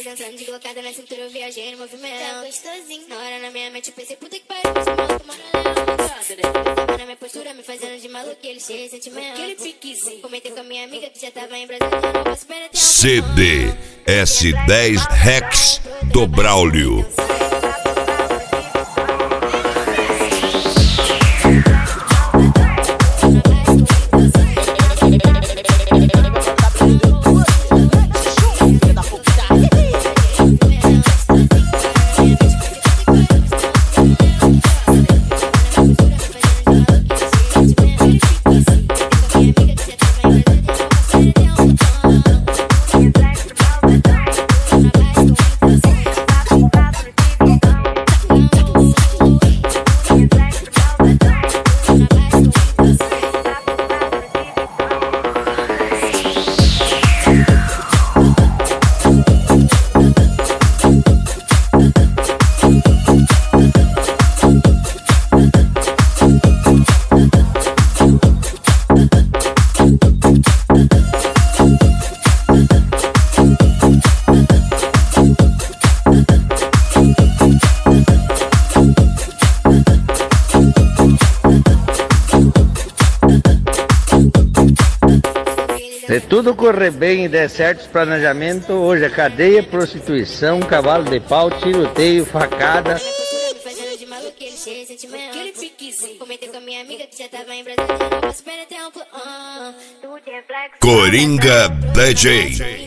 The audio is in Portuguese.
dançando de colocada na cintura, eu viajei no movimento. Tá gostosinho. Na hora na minha mente eu pensei, puta que pariu, esse maluco mano. Tava na minha postura, me fazendo de maluco, e ele cheio de sentimento. Aquele piquezinho. Comentei com a minha amiga que já tava em Brasília, não posso perder tempo. CD S10 Rex do Braulio. Se tudo correr bem e der certo os planejamentos, hoje é cadeia, prostituição, cavalo de pau, tiroteio, facada. Coringa DJ.